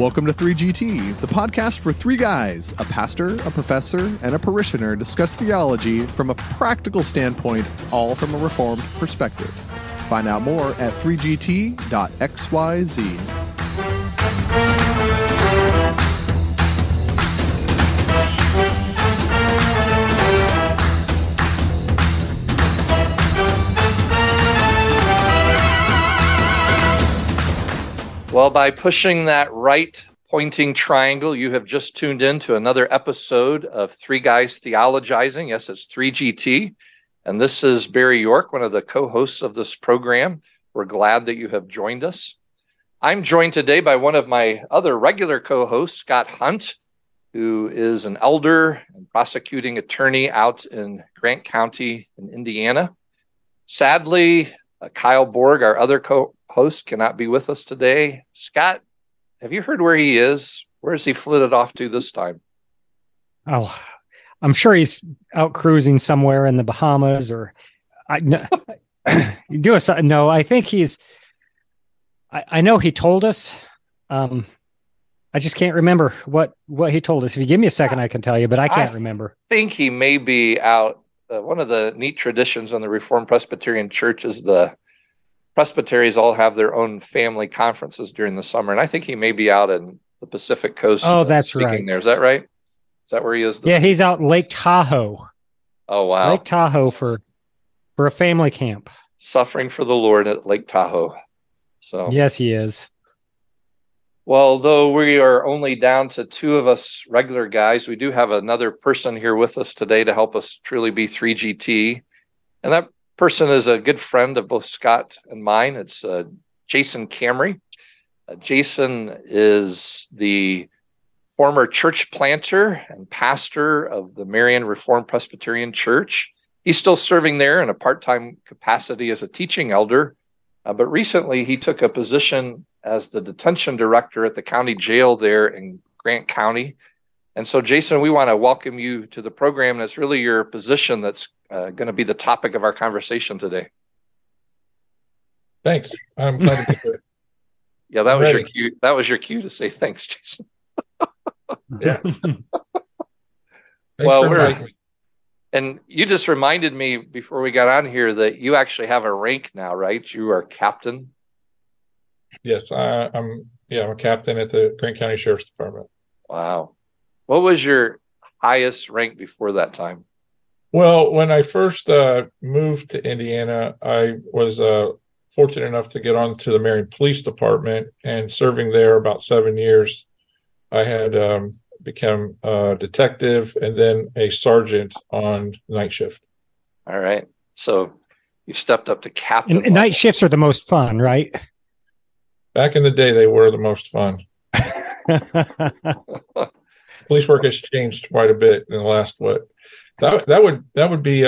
Welcome to 3GT, the podcast for three guys, a pastor, a professor, and a parishioner discuss theology from a practical standpoint, all from a Reformed perspective. Find out more at 3gt.xyz. Well, by pushing that right pointing triangle, you have just tuned in to another episode of Three Guys Theologizing. Yes, it's 3GT. And this is Barry York, one of the co-hosts of this program. We're glad that you have joined us. I'm joined today by one of my other regular co-hosts, Scott Hunt, who is an elder and prosecuting attorney out in Grant County in Indiana. Sadly, Kyle Borg, our other co-host, cannot be with us today. Scott, have you heard where he is? Where has he flitted off to this time? Oh, I'm sure he's out cruising somewhere in the Bahamas or no, I think he's, I know he told us. I just can't remember what he told us. If you give me a second, I can tell you, but I can't remember. I think he may be out. One of the neat traditions on the Reformed Presbyterian Church is the presbyteries all have their own family conferences during the summer. And I think he may be out in the Pacific Coast. Oh, that's right. There. Is that right? Is that where he is? Yeah, he's out in Lake Tahoe. Oh, wow. Lake Tahoe for a family camp. Suffering for the Lord at Lake Tahoe. So yes, he is. Well, though we are only down to two of us regular guys, we do have another person here with us today to help us truly be 3GT. And that person is a good friend of both Scott and mine. It's Jason Camry. Jason is the former church planter and pastor of the Marion Reformed Presbyterian Church. He's still serving there in a part-time capacity as a teaching elder. But recently he took a position as the detention director at the county jail there in Grant County. And so, Jason, we want to welcome you to the program. And it's really your position that's going to be the topic of our conversation today. Thanks. I'm glad to be here. Yeah, that was your cue. That was your cue to say thanks, Jason. Yeah. Well, and you just reminded me before we got on here that you actually have a rank now, right? You are captain. Yes, I'm a captain at the Grant County Sheriff's Department. Wow. What was your highest rank before that time? Well, when I first moved to Indiana, I was fortunate enough to get on to the Marion Police Department, and serving there about 7 years, I had become a detective and then a sergeant on night shift. All right. So you stepped up to captain. And night shifts are the most fun, right? Back in the day, they were the most fun. Police work has changed quite a bit in the last that would be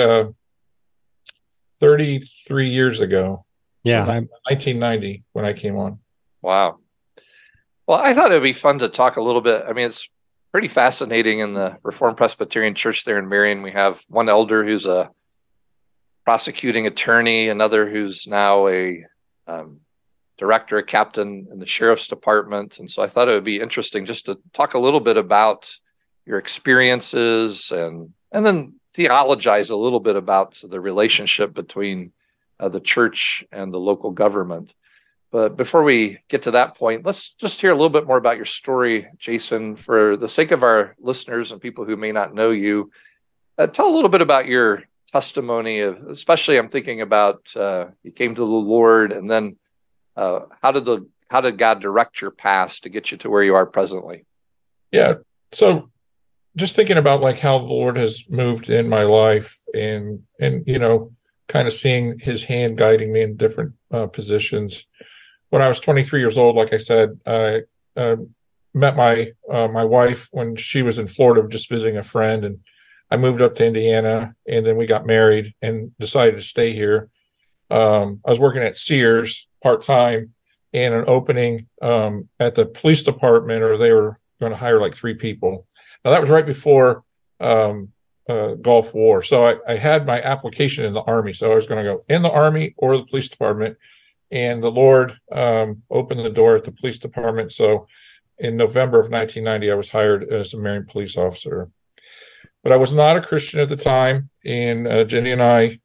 33 years ago. Yeah, so 1990 when I came on. Wow. Well, I thought it would be fun to talk a little bit. I mean, it's pretty fascinating in the Reformed Presbyterian Church there in Marion. We have one elder who's a prosecuting attorney, another who's now a director, a captain in the Sheriff's Department. And so I thought it would be interesting just to talk a little bit about your experiences and then theologize a little bit about the relationship between the church and the local government. But before we get to that point, let's just hear a little bit more about your story, Jason, for the sake of our listeners and people who may not know you. Tell a little bit about your testimony especially I'm thinking about you came to the Lord, and then how did God direct your past to get you to where you are presently? Yeah. So just thinking about like how the Lord has moved in my life and kind of seeing his hand guiding me in different positions. When I was 23 years old, like I said, I met my wife when she was in Florida, just visiting a friend, and I moved up to Indiana, and then we got married and decided to stay here. I was working at Sears part-time, and an opening at the police department, or they were going to hire like 3 people. Now, that was right before Gulf War. So I had my application in the Army. So I was going to go in the Army or the police department. And the Lord opened the door at the police department. So in November of 1990, I was hired as a Marion police officer. But I was not a Christian at the time, and Jenny and I,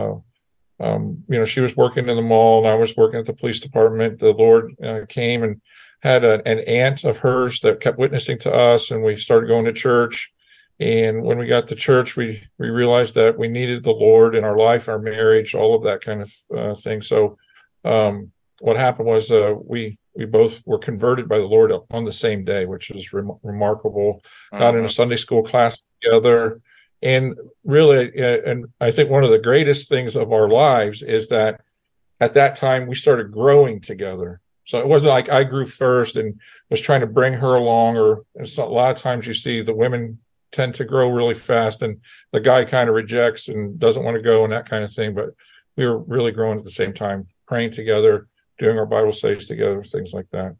she was working in the mall, and I was working at the police department. The Lord came and had an aunt of hers that kept witnessing to us, and we started going to church. And when we got to church, we realized that we needed the Lord in our life, our marriage, all of that kind of thing. So what happened was we both were converted by the Lord on the same day, which is remarkable. Got in a Sunday school class together. And really, and I think one of the greatest things of our lives is that at that time we started growing together. So it wasn't like I grew first and was trying to bring her along, or a lot of times you see the women tend to grow really fast and the guy kind of rejects and doesn't want to go and that kind of thing. But we were really growing at the same time, praying together, doing our Bible studies together, things like that.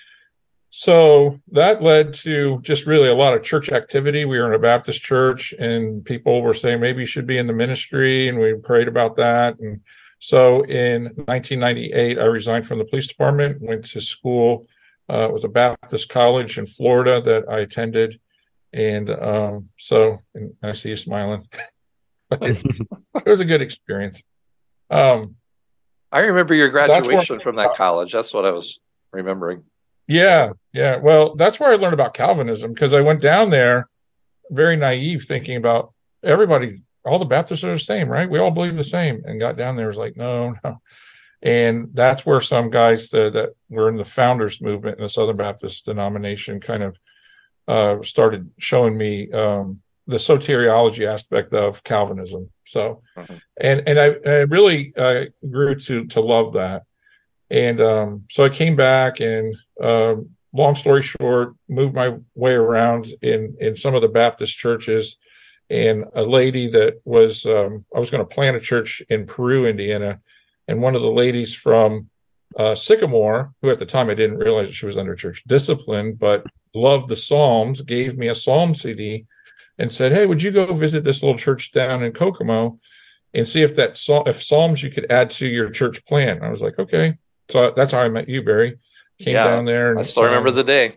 So that led to just really a lot of church activity. We were in a Baptist church, and people were saying maybe you should be in the ministry, and we prayed about that. And so in 1998, I resigned from the police department, went to school. It was a Baptist college in Florida that I attended. And and I see you smiling. It was a good experience. I remember your graduation from that college. That's what I was remembering. Yeah. Well, that's where I learned about Calvinism, because I went down there very naive, thinking about everybody, all the Baptists are the same, right? We all believe the same. And got down there, was like, no. And that's where some guys that were in the founders movement in the Southern Baptist denomination kind of started showing me the soteriology aspect of Calvinism. So, and I really grew to love that. And so I came back, and long story short, moved my way around in some of the Baptist churches. And a lady that was, I was going to plant a church in Peru, Indiana. And one of the ladies from Sycamore, who at the time I didn't realize that she was under church discipline, but loved the Psalms, gave me a Psalm CD and said, hey, would you go visit this little church down in Kokomo and see if if Psalms you could add to your church plan? I was like, okay. So that's how I met you, Barry. Came down there. And, I still remember the day.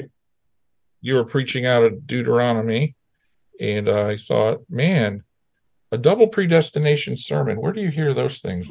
You were preaching out of Deuteronomy. And I thought, man, a double predestination sermon. Where do you hear those things?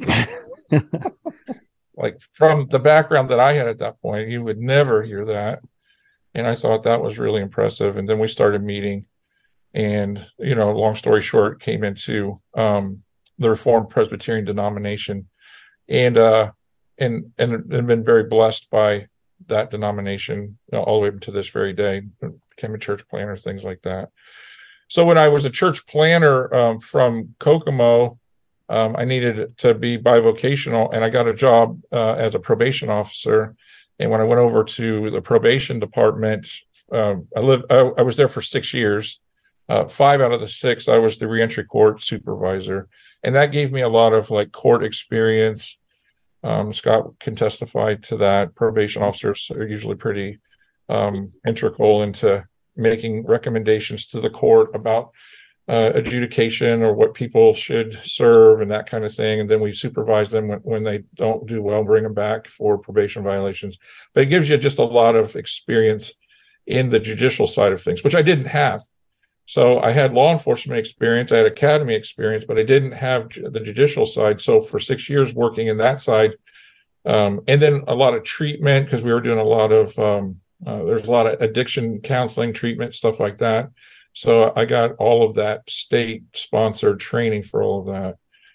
Like, from the background that I had at that point, you would never hear that. And I thought that was really impressive. And then we started meeting, and, long story short, came into the Reformed Presbyterian denomination, and been very blessed by that denomination, all the way up to this very day. Became a church planner, things like that. So when I was a church planner from Kokomo, I needed to be bivocational, and I got a job as a probation officer. And when I went over to the probation department, I was there for 6 years. 5 out of the 6, I was the reentry court supervisor, and that gave me a lot of court experience. Scott can testify to that. Probation officers are usually pretty integral into making recommendations to the court about adjudication or what people should serve and that kind of thing. And then we supervise them when they don't do well, bring them back for probation violations. But it gives you just a lot of experience in the judicial side of things, which I didn't have. So I had law enforcement experience, I had academy experience, but I didn't have the judicial side. So for 6 years working in that side, and then a lot of treatment, because we were doing a lot of, there's a lot of addiction counseling, treatment, stuff like that. So I got all of that state-sponsored training for all of that.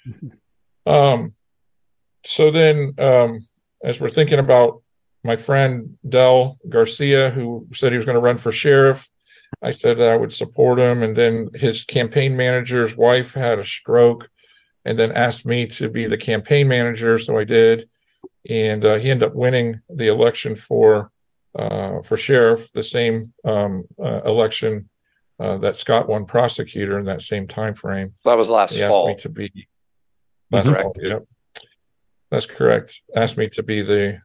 So then, as we're thinking about my friend Del Garcia, who said he was going to run for sheriff, I said that I would support him. And then his campaign manager's wife had a stroke, and then asked me to be the campaign manager. So I did. And he ended up winning the election for sheriff, the same election that Scott won prosecutor in that same time frame. So that was last fall. He asked me to be last fall. Yep, that's correct. Asked me to be the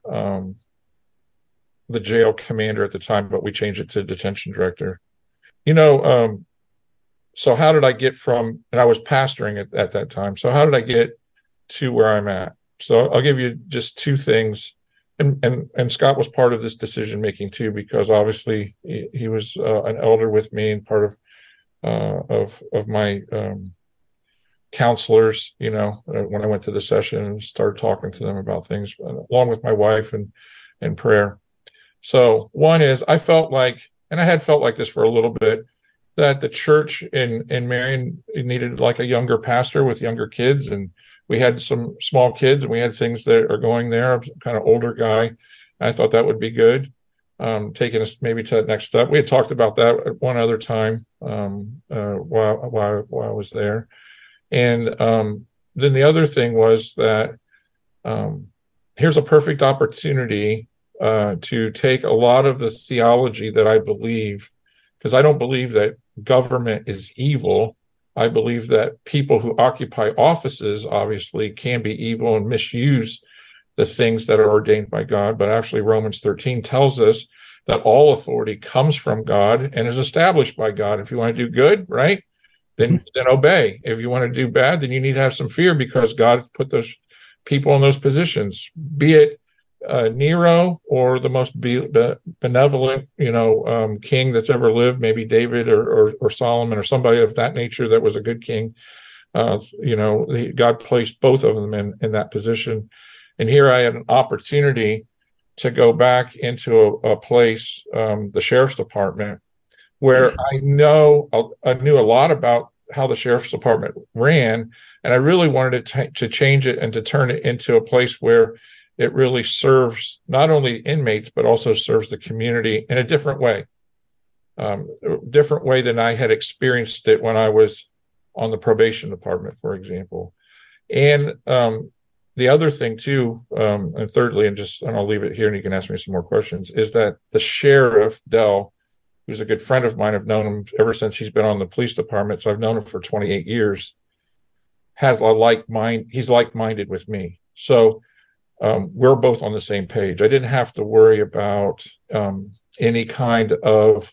jail commander at the time, but we changed it to detention director. So how did I get from? And I was pastoring at that time. So how did I get to where I'm at? So I'll give you just 2 things and Scott was part of this decision making too, because obviously he was an elder with me and part of my counselors, when I went to the session and started talking to them about things, along with my wife and prayer. So one is, I felt like, and I had felt like this for a little bit, that the church in Marion needed like a younger pastor with younger kids. And we had some small kids and we had things that are going there. I'm kind of older guy. I thought that would be good. Taking us maybe to that next step. We had talked about that at one other time while I was there. And then the other thing was that here's a perfect opportunity to take a lot of the theology that I believe, because I don't believe that government is evil. I believe that people who occupy offices obviously can be evil and misuse the things that are ordained by God. But actually, Romans 13 tells us that all authority comes from God and is established by God. If you want to do good, right, then obey. If you want to do bad, then you need to have some fear, because God put those people in those positions, be it Nero or the most benevolent, king that's ever lived, maybe David or Solomon or somebody of that nature that was a good king. God placed both of them in that position. And here I had an opportunity to go back into a place, the sheriff's department, where I knew a lot about how the sheriff's department ran, and I really wanted to change it and to turn it into a place where it really serves not only inmates, but also serves the community in a different way than I had experienced it when I was on the probation department, for example. And the other thing too, and thirdly, and I'll leave it here and you can ask me some more questions, is that the sheriff, Dell, who's a good friend of mine, I've known him ever since he's been on the police department, so I've known him for 28 years, has he's like-minded with me. So we're both on the same page. I didn't have to worry about any kind of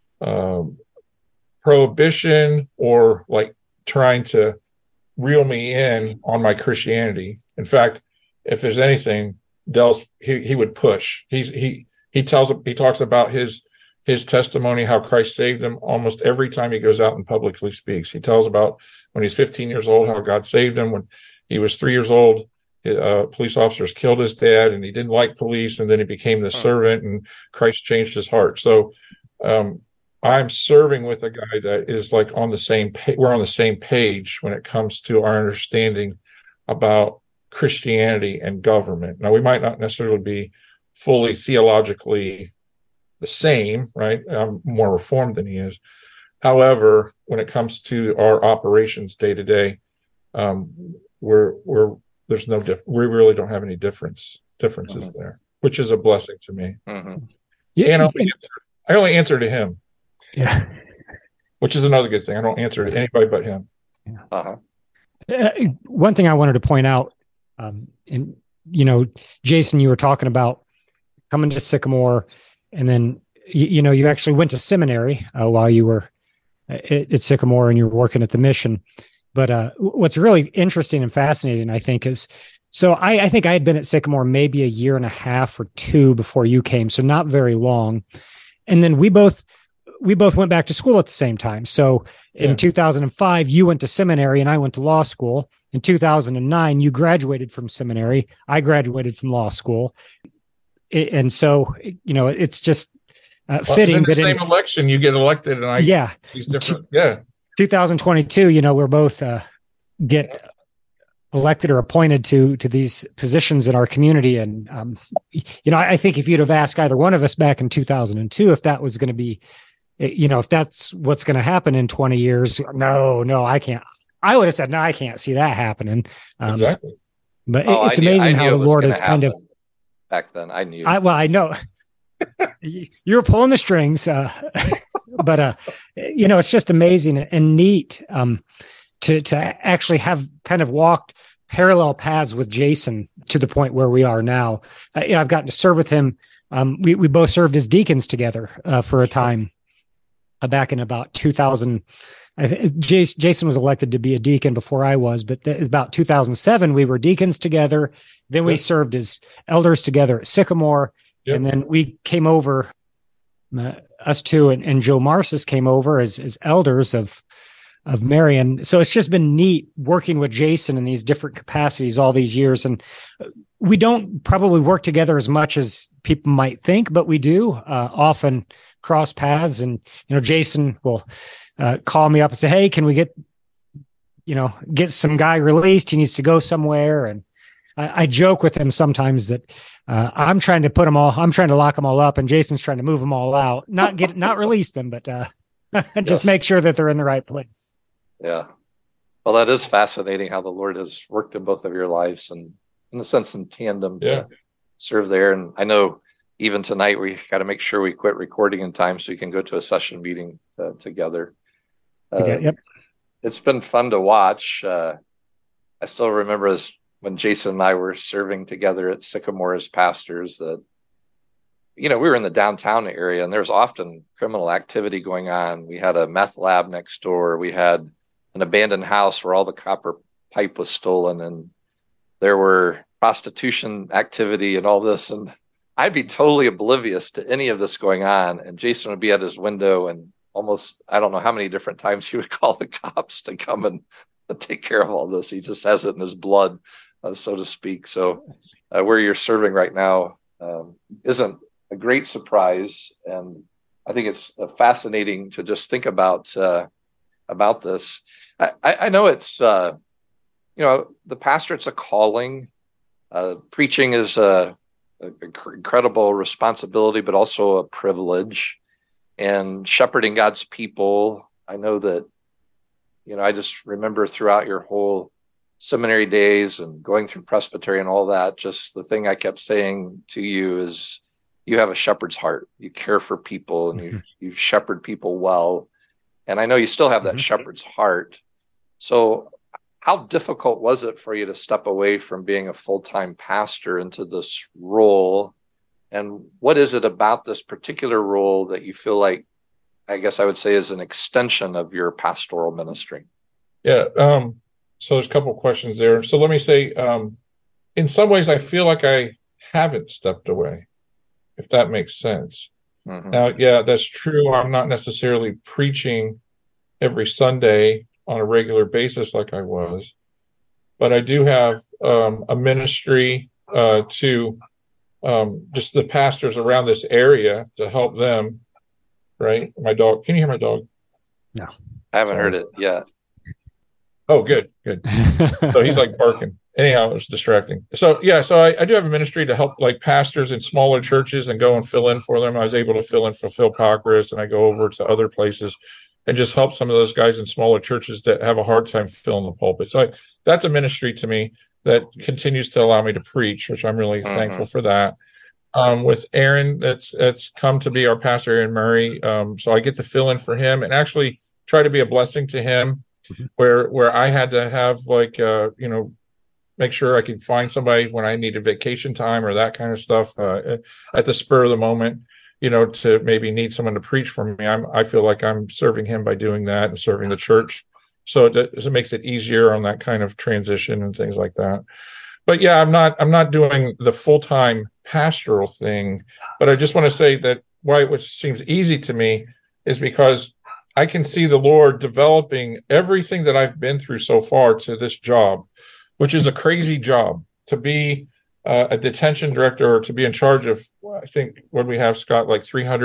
prohibition or like trying to reel me in on my Christianity. In fact, if there's anything, he would push. He talks about his testimony, how Christ saved him almost every time he goes out and publicly speaks. He tells about when he's 15 years old, how God saved him. When he was 3 years old, police officers killed his dad and he didn't like police, and then he became the servant and Christ changed his heart. So I'm serving with a guy that is like on the same we're on the same page when it comes to our understanding about Christianity and government. Now, we might not necessarily be fully theologically the same, right? I'm more reformed than he is. However, when it comes to our operations day to day, there's no difference. We really don't have any differences there, which is a blessing to me. Yeah, and I only answer to him. Yeah, which is another good thing. I don't answer to anybody but him. One thing I wanted to point out, and Jason, you were talking about coming to Sycamore, and then you actually went to seminary while you were at Sycamore, and you were working at the mission. But what's really interesting and fascinating, I think, is I think I had been at Sycamore maybe a year and a half or two before you came, so not very long. And then we both went back to school at the same time. So in 2005, you went to seminary and I went to law school. In 2009, you graduated from seminary. I graduated from law school. And so, it's just fitting. In the same election, you get elected, and he's different. 2022, we're both get elected or appointed to these positions in our community. And, I think if you'd have asked either one of us back in 2002, if that was going to be, if that's what's going to happen in 20 years, no, I can't. I would have said, no, I can't see that happening. Exactly. But it's amazing how the Lord has kind of. Back then, I knew. I know. You were pulling the strings. But it's just amazing and neat to actually have kind of walked parallel paths with Jason to the point where we are now. I've gotten to serve with him. We both served as deacons together for a time. back in about 2000. Jason was elected to be a deacon before I was, but about 2007, we were deacons together. Then we served as elders together at Sycamore. Yep. And then we came over, us two and Joe Marcis came over as elders of Marion. So it's just been neat working with Jason in these different capacities all these years. And we don't probably work together as much as people might think, but we do often cross paths. And, Jason will call me up and say, hey, can we get some guy released? He needs to go somewhere. And I joke with him sometimes that I'm trying to lock them all up, and Jason's trying to move them all out, not release them, but just make sure that they're in the right place. Yeah. Well, that is fascinating how the Lord has worked in both of your lives, and in a sense in tandem to serve there. And I know even tonight we got to make sure we quit recording in time so you can go to a session meeting together. Yep. It's been fun to watch. I still remember when Jason and I were serving together at Sycamore as pastors, that, we were in the downtown area and there's often criminal activity going on. We had a meth lab next door. We had an abandoned house where all the copper pipe was stolen, and there were prostitution activity and all this. And I'd be totally oblivious to any of this going on. And Jason would be at his window, and almost, I don't know how many different times he would call the cops to come and take care of all this. He just has it in his blood, so to speak. So where you're serving right now isn't a great surprise. And I think it's fascinating to just think about this. I know it's, the pastorate's a calling. Preaching is an incredible responsibility, but also a privilege. And shepherding God's people, I know that, I just remember throughout your whole seminary days and going through Presbytery and all that, just the thing I kept saying to you is you have a shepherd's heart. You care for people, and you shepherd people well. And I know you still have that shepherd's heart. So how difficult was it for you to step away from being a full-time pastor into this role? And what is it about this particular role that you feel like, I guess I would say, is an extension of your pastoral ministry? Yeah. So there's a couple of questions there. So let me say, in some ways, I feel like I haven't stepped away, if that makes sense. Now, yeah, that's true. I'm not necessarily preaching every Sunday on a regular basis like I was, but I do have a ministry to just the pastors around this area to help them. Right. My dog. Can you hear my dog? No, I haven't heard it yet. Oh, good. So he's like barking. Anyhow, it was distracting. So yeah, so I do have a ministry to help like pastors in smaller churches and go and fill in for them. I was able to fill in for Phil Cockris, and I go over to other places and just help some of those guys in smaller churches that have a hard time filling the pulpit. So that's a ministry to me that continues to allow me to preach, which I'm really thankful for that. With Aaron, that's come to be our pastor, Aaron Murray. So I get to fill in for him and actually try to be a blessing to him, where I had to have make sure I could find somebody when I needed vacation time or that kind of stuff at the spur of the moment, to maybe need someone to preach for me. I feel like I'm serving him by doing that and serving the church. So it makes it easier on that kind of transition and things like that. But yeah, I'm not doing the full-time pastoral thing, but I just want to say that why it seems easy to me is because I can see the Lord developing everything that I've been through so far to this job, which is a crazy job, to be a detention director or to be in charge of, I think, what we have, Scott, like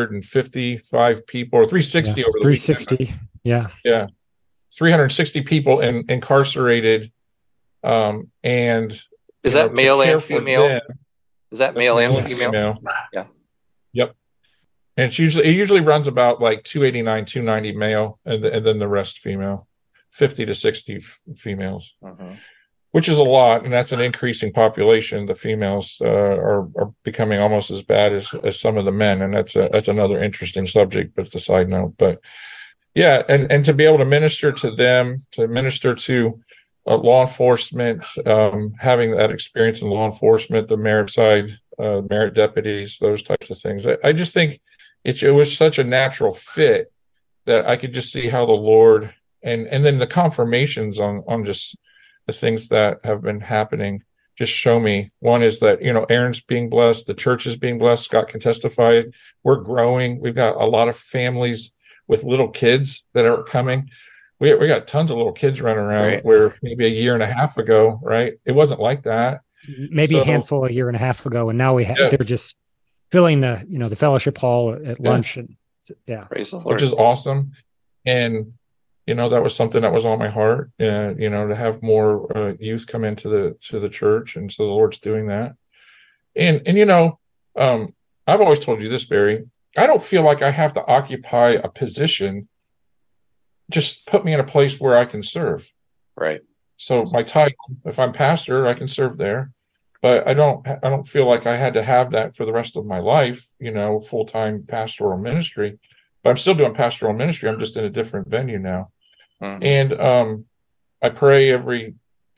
355 people or 360 over the 360. weekend. Yeah. 360 people incarcerated. And is that male and female? Is that male and female? Yeah. Yep. And it usually runs about like 289, 290 male, and then the rest female, 50 to 60 females, which is a lot. And that's an increasing population. The females are becoming almost as bad as some of the men. And that's another interesting subject, but it's a side note. But yeah, and to be able to minister to them, to minister to law enforcement, having that experience in law enforcement, the merit side, merit deputies, those types of things. I just think it was such a natural fit that I could just see how the Lord and then the confirmations on just the things that have been happening just show me. One is that, Aaron's being blessed, the church is being blessed. Scott can testify. We're growing. We've got a lot of families with little kids that are coming. We got tons of little kids running around, right, where maybe a year and a half ago, right? It wasn't like that. Maybe a handful a year and a half ago, and now they're just filling the fellowship hall at lunch, and Praise the Lord. Which is awesome. And that was something that was on my heart, to have more youth come into the church, and so the Lord's doing that. And I've always told you this, Barry. I don't feel like I have to occupy a position. Just put me in a place where I can serve. Right. So my title, if I'm pastor, I can serve there, but I don't feel like I had to have that for the rest of my life, full-time pastoral ministry. But I'm still doing pastoral ministry. I'm just in a different venue now. Mm-hmm. And I pray every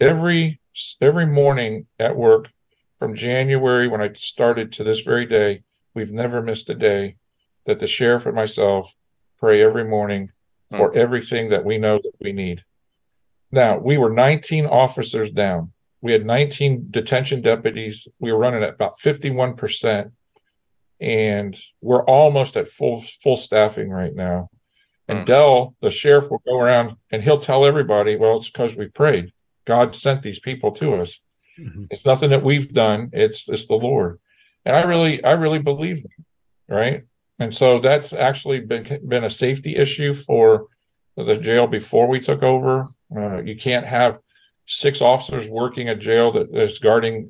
morning at work from January when I started to this very day. We've never missed a day that the sheriff and myself pray every morning for everything that we know that we need. Now, we were 19 officers down. We had 19 detention deputies. We were running at about 51%, and we're almost at full staffing right now. And Dell, the sheriff, will go around and he'll tell everybody, well, it's because we prayed. God sent these people to us. Mm-hmm. It's nothing that we've done. It's the Lord. And I really believe that, right? And so that's actually been a safety issue for the jail before we took over. You can't have 6 officers working a jail that is guarding,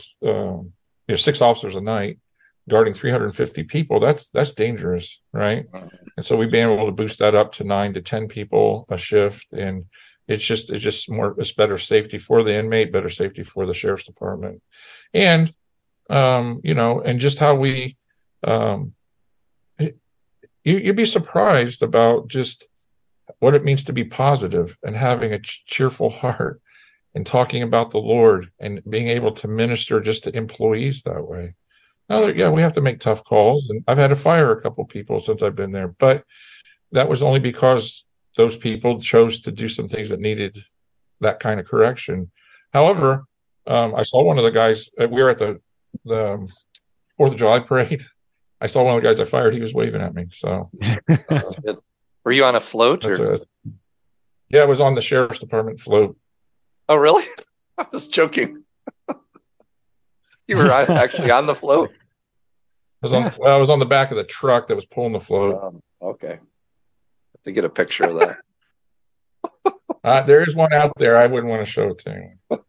6 officers a night guarding 350 people. That's dangerous, right? And so we've been able to boost that up to 9 to 10 people a shift, and it's better safety for the inmate, better safety for the sheriff's department, and and just how we. You'd be surprised about just what it means to be positive and having a cheerful heart and talking about the Lord and being able to minister just to employees that way. Now, we have to make tough calls, and I've had to fire a couple people since I've been there, but that was only because those people chose to do some things that needed that kind of correction. However, I saw one of the guys. We were at the 4th of July parade. I saw one of the guys I fired. He was waving at me. So, were you on a float? Yeah, I was on the sheriff's department float. Oh, really? I was joking. You were actually on the float. I was on the back of the truck that was pulling the float. Okay, have to get a picture of that. There is one out there. I wouldn't want to show it to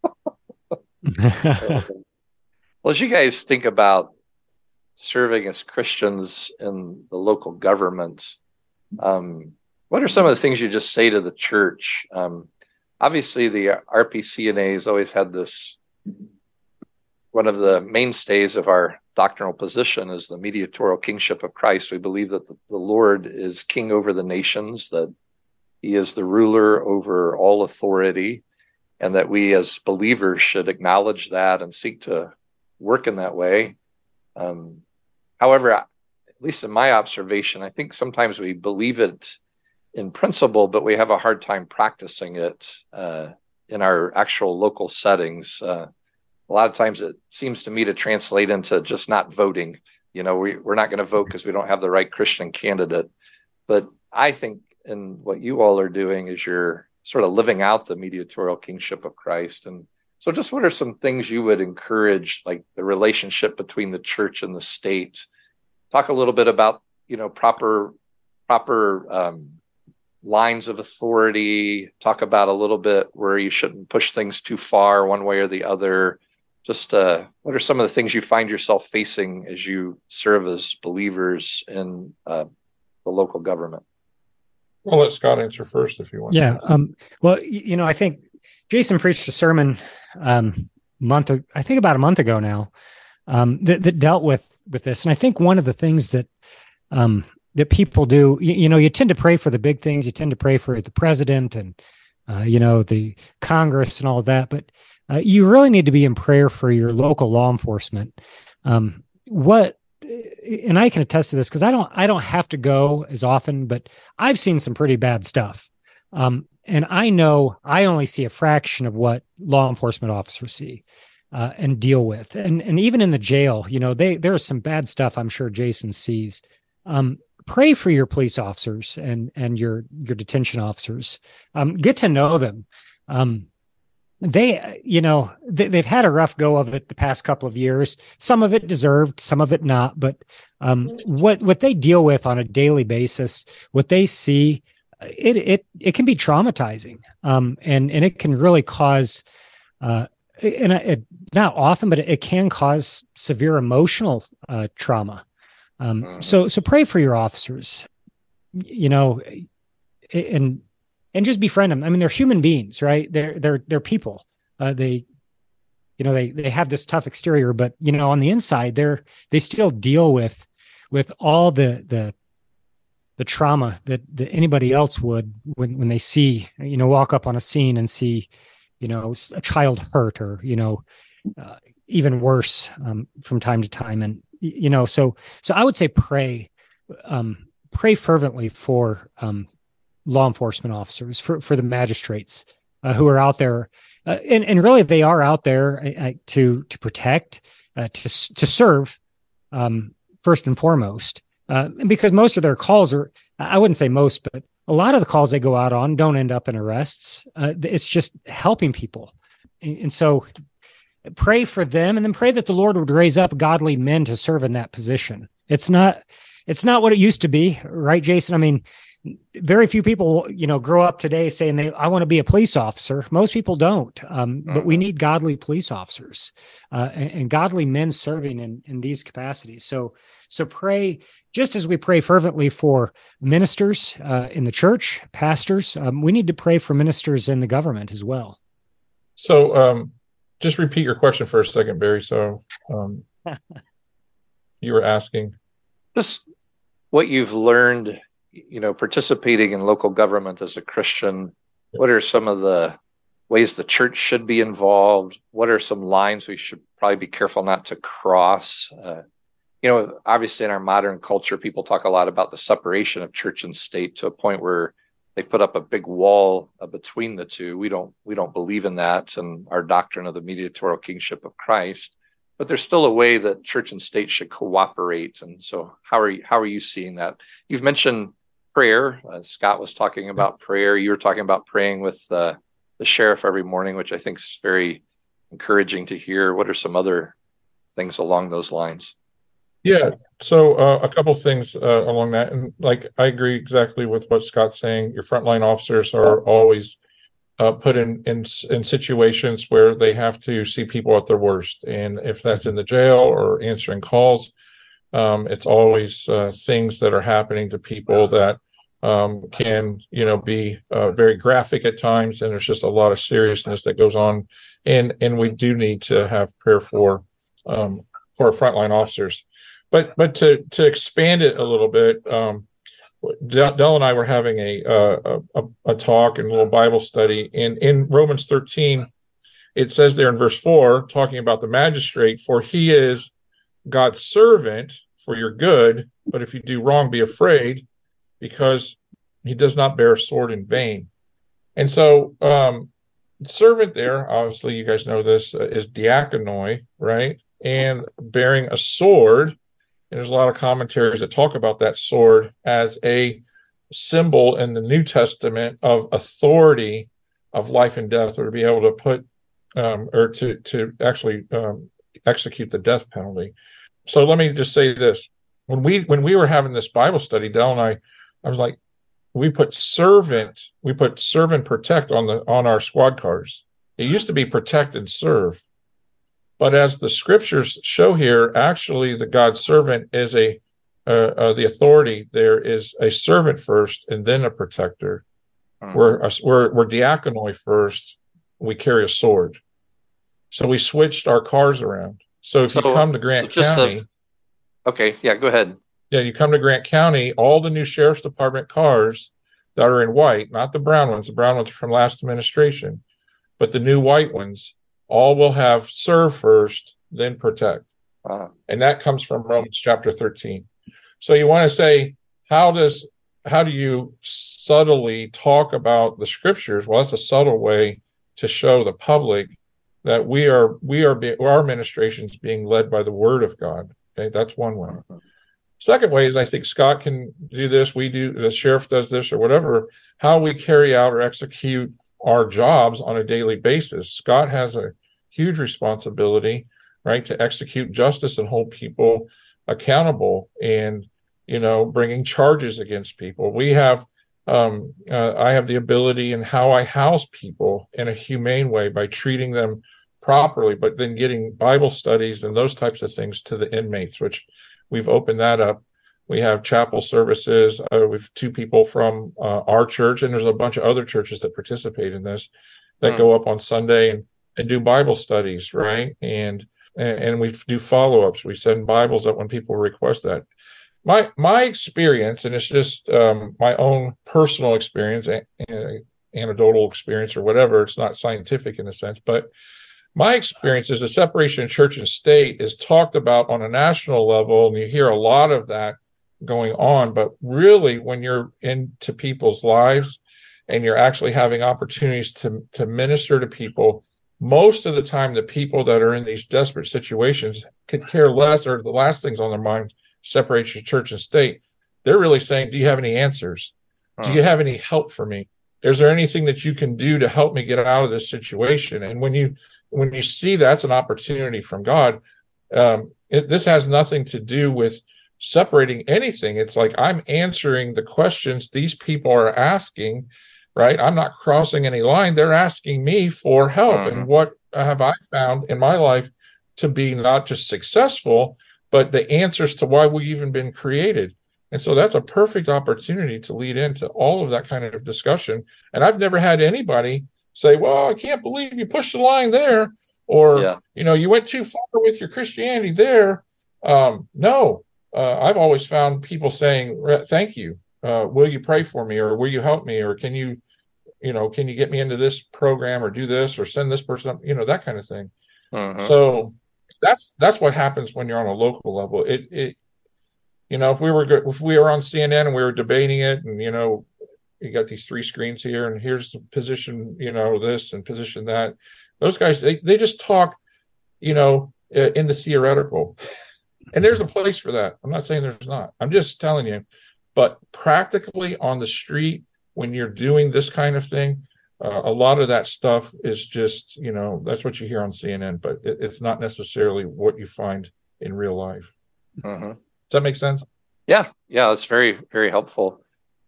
anyone. Well, as you guys think about serving as Christians in the local government, what are some of the things you just say to the church? Obviously, the RPCNA has always had this. One of the mainstays of our doctrinal position is the mediatorial kingship of Christ. We believe that the Lord is king over the nations, that he is the ruler over all authority, and that we as believers should acknowledge that and seek to work in that way. However, at least in my observation, I think sometimes we believe it in principle, but we have a hard time practicing it in our actual local settings. A lot of times it seems to me to translate into just not voting. We're not going to vote because we don't have the right Christian candidate. But I think in what you all are doing is you're sort of living out the mediatorial kingship of Christ. And so just what are some things you would encourage, like the relationship between the church and the state? Talk a little bit about, proper lines of authority. Talk about a little bit where you shouldn't push things too far one way or the other. Just what are some of the things you find yourself facing as you serve as believers in the local government? I'll let Scott answer first if you want. Yeah. Well, I think Jason preached a sermon about a month ago now that dealt with this. And I think one of the things that people do, you tend to pray for the big things. You tend to pray for the president and, the Congress and all of that. But you really need to be in prayer for your local law enforcement. What and I can attest to this because I don't have to go as often, but I've seen some pretty bad stuff. And I know I only see a fraction of what law enforcement officers see and deal with. And even in the jail, there's some bad stuff I'm sure Jason sees. Pray for your police officers and your detention officers. Get to know them. They've had a rough go of it the past couple of years. Some of it deserved, some of it not. But what they deal with on a daily basis, what they see, it can be traumatizing, and it can really cause, not often, but it can cause severe emotional trauma. So pray for your officers, and just befriend them. I mean, they're human beings, right? They're people. They have this tough exterior, but on the inside, they still deal with all the trauma that anybody else would when they see, walk up on a scene and see, a child hurt or, even worse, from time to time. And, so I would say pray fervently for, law enforcement officers, for the magistrates, who are out there. And really they are out there to protect, to serve, first and foremost. And because most of their calls I wouldn't say most, but a lot of the calls they go out on don't end up in arrests. It's just helping people. And so pray for them, and then pray that the Lord would raise up godly men to serve in that position. It's not what it used to be, right, Jason? I mean, very few people, grow up today saying I want to be a police officer. Most people don't, but we need godly police officers and godly men serving in these capacities. So pray, just as we pray fervently for ministers in the church, pastors. We need to pray for ministers in the government as well. So just repeat your question for a second, Barry. So you were asking just what you've learned, participating in local government as a Christian. What are some of the ways the church should be involved? What are some lines we should probably be careful not to cross? Obviously in our modern culture, people talk a lot about the separation of church and state to a point where they put up a big wall between the two. We don't believe in that and our doctrine of the mediatorial kingship of Christ. But there's still a way that church and state should cooperate. And so how are you seeing that? You've mentioned prayer. Scott was talking about prayer. You were talking about praying with the sheriff every morning, which I think is very encouraging to hear. What are some other things along those lines? Yeah. So a couple things along that. And I agree exactly with what Scott's saying. Your frontline officers are always put in situations where they have to see people at their worst. And if that's in the jail or answering calls, it's always things that are happening to people that can, be very graphic at times. And there's just a lot of seriousness that goes on. And we do need to have prayer for our frontline officers. But to expand it a little bit, Del and I were having a talk and a little Bible study. In Romans 13, it says there in verse 4, talking about the magistrate, for he is God's servant for your good, but if you do wrong, be afraid, because he does not bear a sword in vain. And so servant there, obviously you guys know this, is diakonoi, right? And bearing a sword. And there's a lot of commentaries that talk about that sword as a symbol in the New Testament of authority of life and death, or to be able to put or to actually execute the death penalty. So let me just say this. When we were having this Bible study, Del and I was like, we put serve and protect on our squad cars. It used to be protect and serve. But as the scriptures show here, actually the God's servant is the authority. There is a servant first and then a protector. We're diakonoi first. We carry a sword. So we switched our cars around. So if you come to Grant County. Okay, yeah, go ahead. Yeah, you come to Grant County, all the new Sheriff's Department cars that are in white, not the brown ones. The brown ones are from last administration, but the new white ones, all will have serve first, then protect. And that comes from Romans chapter 13. So you want to say, how do you subtly talk about the scriptures? Well, that's a subtle way to show the public that our administration is being led by the word of God. Okay, that's one way. Second way is, I think Scott can do this. We do, the sheriff does this or whatever, how we carry out or execute our jobs on a daily basis. Scott has a huge responsibility, right, to execute justice and hold people accountable and, bringing charges against people. We have, I have the ability in how I house people in a humane way by treating them properly, but then getting Bible studies and those types of things to the inmates, which we've opened that up. We have chapel services. We've 2 people from our church, and there's a bunch of other churches that participate in this that go up on Sunday and do Bible studies, right? And we do follow-ups. We send Bibles up when people request that. My experience, and it's just my own personal experience, anecdotal experience or whatever, it's not scientific in a sense, but my experience is the separation of church and state is talked about on a national level, and you hear a lot of that going on. But really, when you're into people's lives and you're actually having opportunities to minister to people, most of the time, the people that are in these desperate situations could care less, or the last things on their mind, separation of church and state. They're really saying, do you have any answers? Do you have any help for me? Is there anything that you can do to help me get out of this situation? And when you see that's an opportunity from God, this has nothing to do with separating anything. It's like I'm answering the questions these people are asking, right? I'm not crossing any line. They're asking me for help. And what have I found in my life to be not just successful, but the answers to why we've even been created. And so that's a perfect opportunity to lead into all of that kind of discussion. And I've never had anybody say, well, I can't believe you pushed the line there, or, you went too far with your Christianity there. No, I've always found people saying, thank you. Will you pray for me, or will you help me? Or can you get me into this program, or do this, or send this person up, that kind of thing. So that's what happens when you're on a local level. If we were on CNN and we were debating it, and, you got these 3 screens here, and here's the position, this and position that. Those guys, they just talk, in the theoretical. And there's a place for that. I'm not saying there's not. I'm just telling you. But practically on the street, when you're doing this kind of thing, a lot of that stuff is just, that's what you hear on CNN, but it's not necessarily what you find in real life. Does that make sense? Yeah, that's very, very helpful.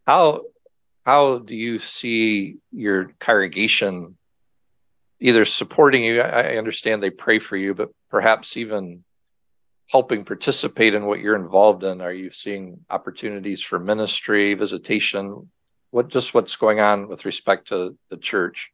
How do you see your congregation either supporting you? I understand they pray for you, but perhaps even helping participate in what you're involved in. Are you seeing opportunities for ministry, visitation? What's going on with respect to the church?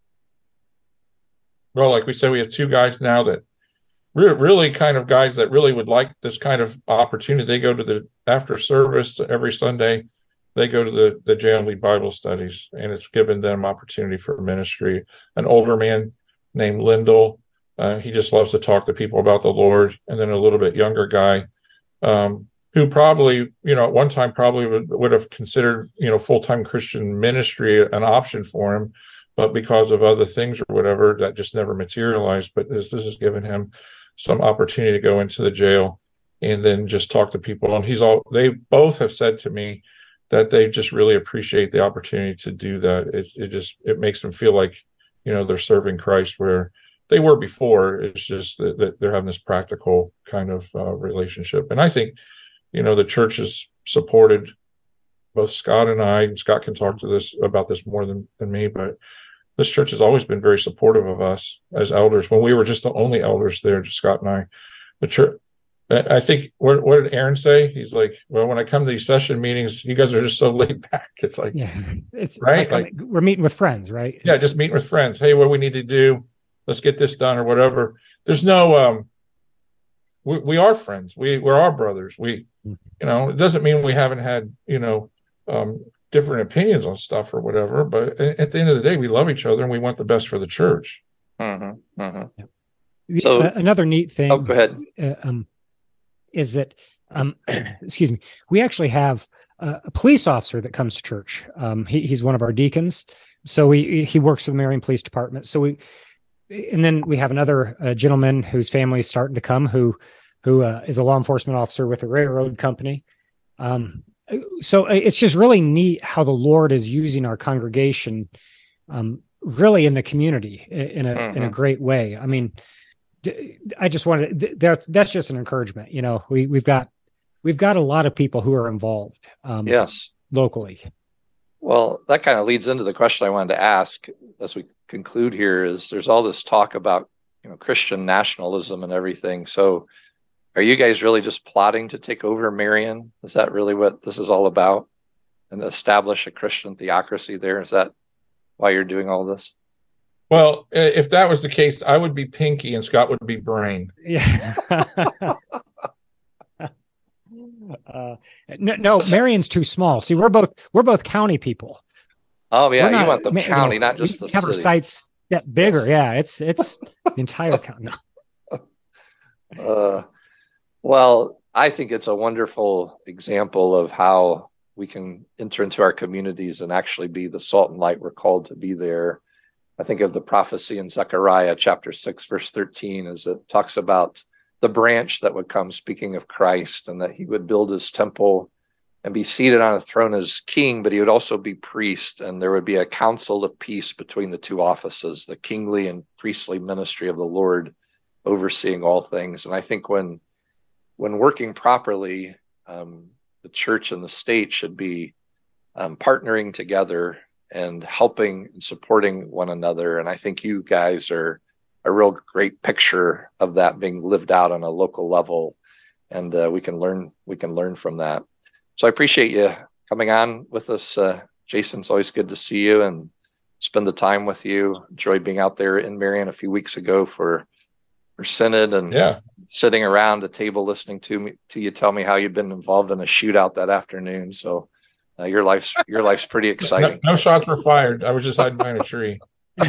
Well, like we said, we have 2 guys now that really kind of guys that really would like this kind of opportunity. They go to the after service every Sunday. They go to the jail and lead Bible studies, and it's given them opportunity for ministry. An older man named Lyndall, he just loves to talk to people about the Lord. And then a little bit younger guy, who probably, at one time probably would have considered, full-time Christian ministry an option for him, but because of other things or whatever, that just never materialized. But this has given him some opportunity to go into the jail and then just talk to people. And they both have said to me that they just really appreciate the opportunity to do that. It makes them feel like, they're serving Christ where they were before. It's just that they're having this practical kind of relationship. And I think, the church has supported both Scott and I, and Scott can talk to about this more than me, but this church has always been very supportive of us as elders. When we were just the only elders there, just Scott and I, the church, I think, what did Aaron say? He's like, well, when I come to these session meetings, you guys are just so laid back. It's like, it's right. Like we're meeting with friends, right? Yeah. Just meeting with friends. Hey, what do we need to do? Let's get this done or whatever. There's no, we are friends. We're our brothers. It doesn't mean we haven't had, different opinions on stuff or whatever, but at the end of the day, we love each other and we want the best for the church. So another neat thing. Oh, go ahead. Is that excuse me? We actually have a police officer that comes to church. He's one of our deacons, so he works for the Marion Police Department. And then we have another gentleman whose family is starting to come, who is a law enforcement officer with a railroad company. So it's just really neat how the Lord is using our congregation, really in the community in a great way. I mean, I just wanted that's just an encouragement. You know, we've got a lot of people who are involved. Yes, locally. Well, that kind of leads into the question I wanted to ask as we conclude here. Is there's all this talk about Christian nationalism and everything. So, are you guys really just plotting to take over Marion? Is that really what this is all about? And establish a Christian theocracy there? Is that why you're doing all this? Well, if that was the case, I would be Pinky and Scott would be Brain. Yeah. No, Marion's too small. See, we're both county people. Oh yeah, you want the county, not just the city. Cover sites that bigger. Yes. Yeah, it's the entire county. Well, I think it's a wonderful example of how we can enter into our communities and actually be the salt and light we're called to be there. I think of the prophecy in Zechariah chapter 6, verse 13, as it talks about the branch that would come, speaking of Christ, and that he would build his temple and be seated on a throne as king, but he would also be priest, and there would be a council of peace between the two offices, the kingly and priestly ministry of the Lord, overseeing all things. And I think when working properly, the church and the state should be partnering together and helping and supporting one another. And I think you guys are a real great picture of that being lived out on a local level, and we can learn from that. So I appreciate you coming on with us, Jason. It's always good to see you and spend the time with you. Enjoyed being out there in Marion a few weeks ago for Synod, and sitting around a table listening to you tell me how you've been involved in a shootout that afternoon. So your life's pretty exciting. No shots were fired. I was just hiding behind a tree.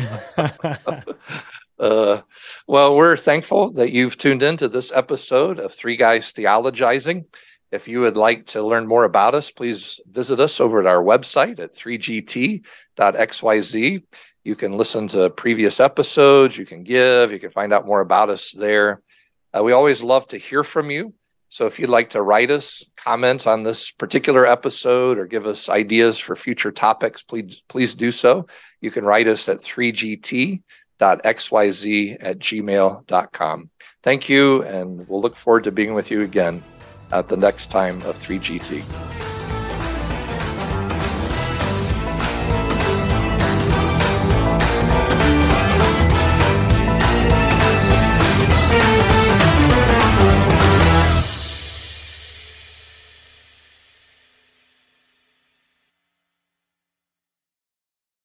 Well, we're thankful that you've tuned into this episode of Three Guys Theologizing. If you would like to learn more about us, please visit us over at our website at 3gt.xyz. You can listen to previous episodes, you can find out more about us there. We always love to hear from you. So if you'd like to write us, comment on this particular episode, or give us ideas for future topics, please do so. You can write us at 3gt.xyz@gmail.com. Thank you, and we'll look forward to being with you again at the next time of 3GT.